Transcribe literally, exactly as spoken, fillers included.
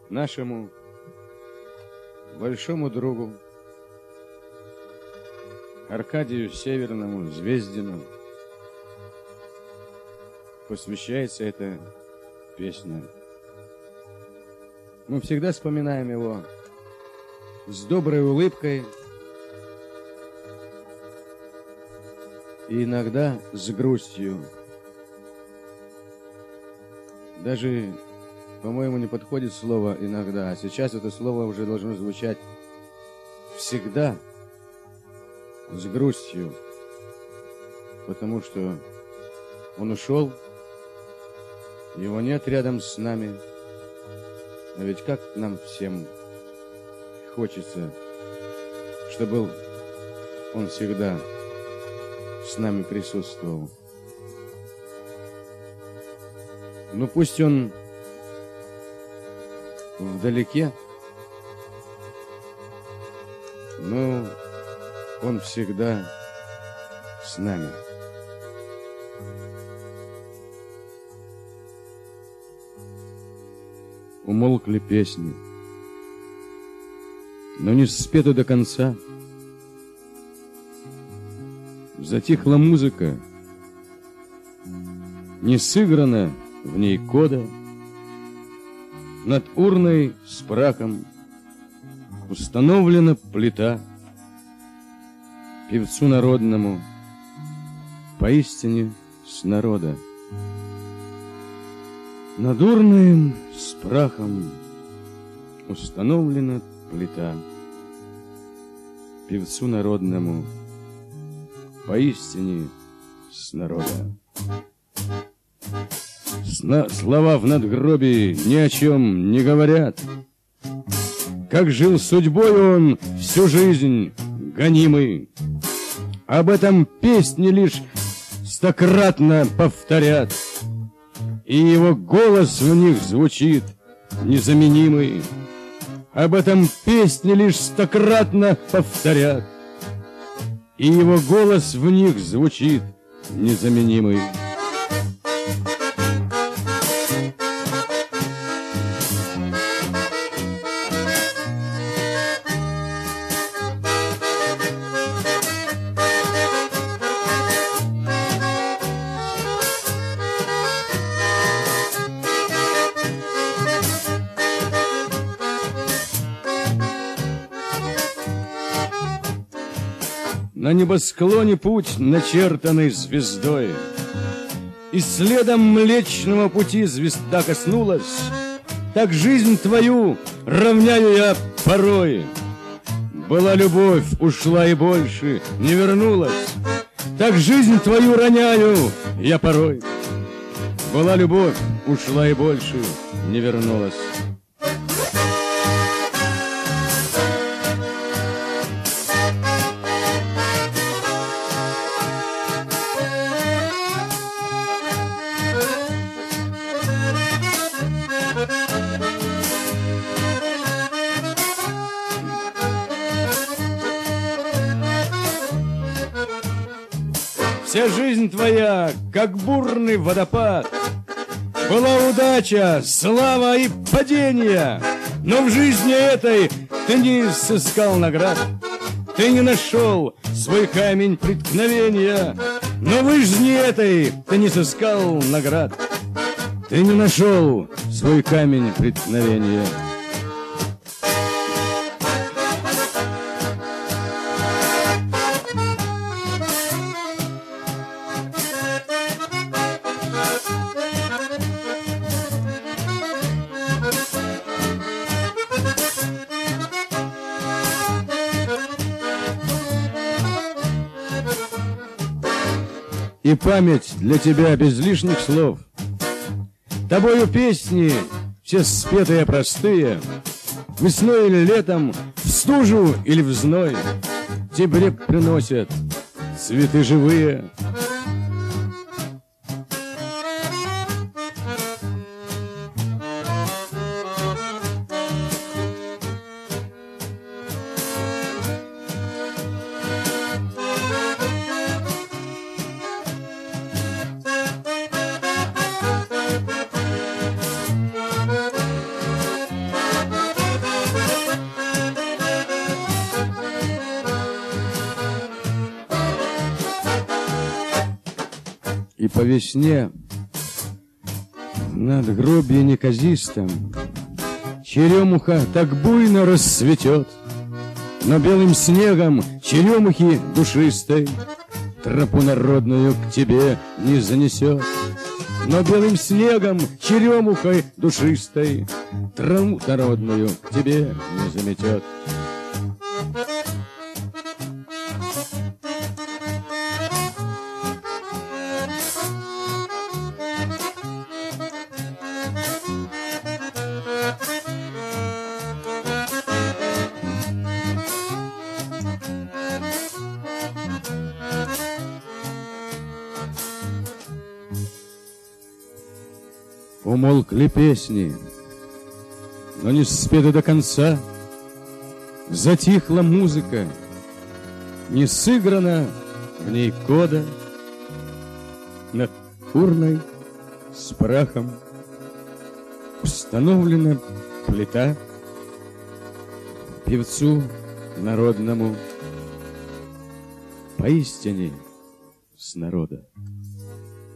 нашему большому другу Аркадию Северному Звездину посвящается эта песня. Мы всегда вспоминаем его с доброй улыбкой и иногда с грустью. Даже, по-моему, не подходит слово «иногда», а сейчас это слово уже должно звучать всегда с грустью, потому что он ушел, его нет рядом с нами, а ведь как нам всем хочется, чтобы он всегда с нами присутствовал. Ну пусть он вдалеке, но он всегда с нами. Умолкли песни, но не спета до конца. Затихла музыка, не сыграна в ней кода. Над урной с прахом установлена плита. Певцу народному поистине с народа. Над урной с прахом установлена плита. Певцу народному поистине с народа. Сна слова в надгробии ни о чем не говорят. Как жил судьбой он всю жизнь гонимый, об этом песни лишь стократно повторят, и его голос в них звучит незаменимый. Об этом песни лишь стократно повторят, и его голос в них звучит незаменимый. На небосклоне путь, начертанный звездой, и следом Млечного Пути звезда коснулась. Так жизнь твою равняю я порой. Была любовь, ушла и больше не вернулась. Так жизнь твою роняю я порой. Была любовь, ушла и больше не вернулась. Вся жизнь твоя, как бурный водопад, была удача, слава и падение. Но в жизни этой ты не сыскал наград, ты не нашел свой камень преткновения. Но в жизни этой ты не сыскал наград, ты не нашел свой камень преткновения. И память для тебя без лишних слов. Тобою песни все спетые простые, весной или летом, в стужу или в зной, тебе приносят цветы живые. по весне над гробье неказистым черемуха так буйно расцветет, но белым снегом черемухи душистой тропу народную к тебе не занесет. Но белым снегом черемухой душистой траву народную к тебе не заметет. Умолкли песни, но не спеты до конца. Затихла музыка, не сыграна в ней кода. Над урной с прахом установлена плита. Певцу народному поистине с народа.